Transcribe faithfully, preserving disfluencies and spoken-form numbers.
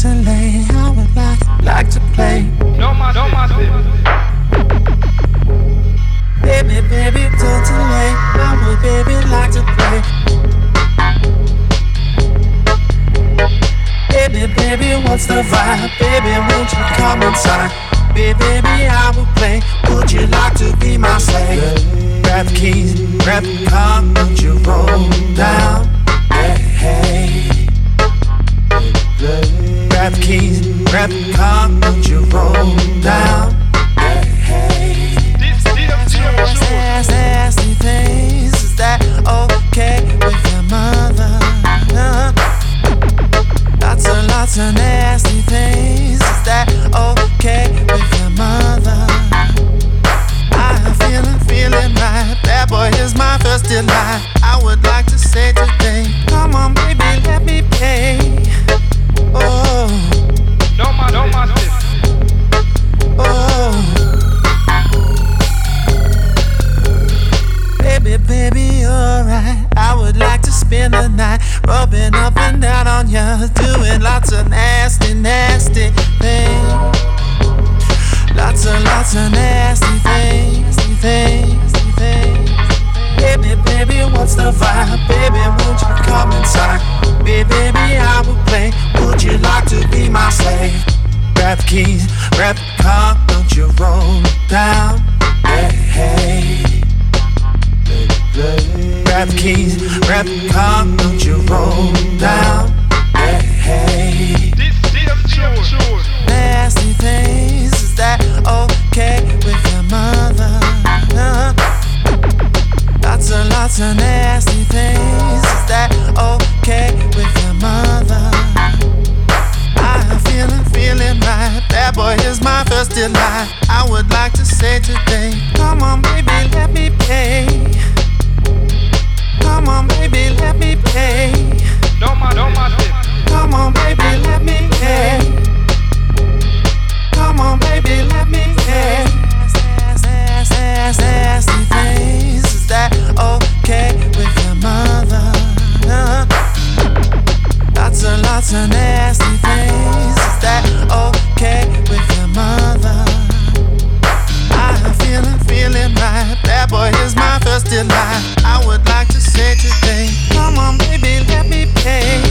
totally. I would like, like to play. No más, no más. Baby, baby, totally. I would, baby, like to play. Baby, baby, what's the vibe? Baby, won't you come inside? Baby, baby, I will play. Would you like to be my slave? Grab the keys, grab the car, won't you roll down? Yeah, hey. Grab the keys, grab the car, won't you roll down? Yeah, hey. Nasty, nasty things, is that okay with your mother? Uh, lots and lots of nasty things, is that okay with your mother? I'm feeling, feeling right. That boy is my first delight. I would like to say today, come on baby, let me play. Oh, no más, no más. oh. Baby, baby, alright. I would like to spend the night rubbing up and down on you, doing lots of nasty, nasty things. Lots and lots of nasty things, nasty things, nasty things. Baby, baby, what's the vibe? Baby, won't you come inside? Baby, baby, I will play. Would you like to be my slave? Grab the keys, grab the car, don't you roll down? Yeah, hey. Grab the keys, grab the car, don't you roll down? Yeah, hey. Nasty things, is that okay with your mother? Uh, lots and lots of nasty things, is that okay with your mother? I'm feeling, feeling right. That boy is my first delight. I would like to say today, come on baby, let me play. Come on baby, let me play. No más, no más. Come on baby, let me play. Come on baby, let me play. Nasty things, is that okay with your mother? Uh, lots and lots of nasty things, is that okay with your mother? I'm feeling, feeling right. That boy is my first delight. I would like to say today, come on baby, let me play.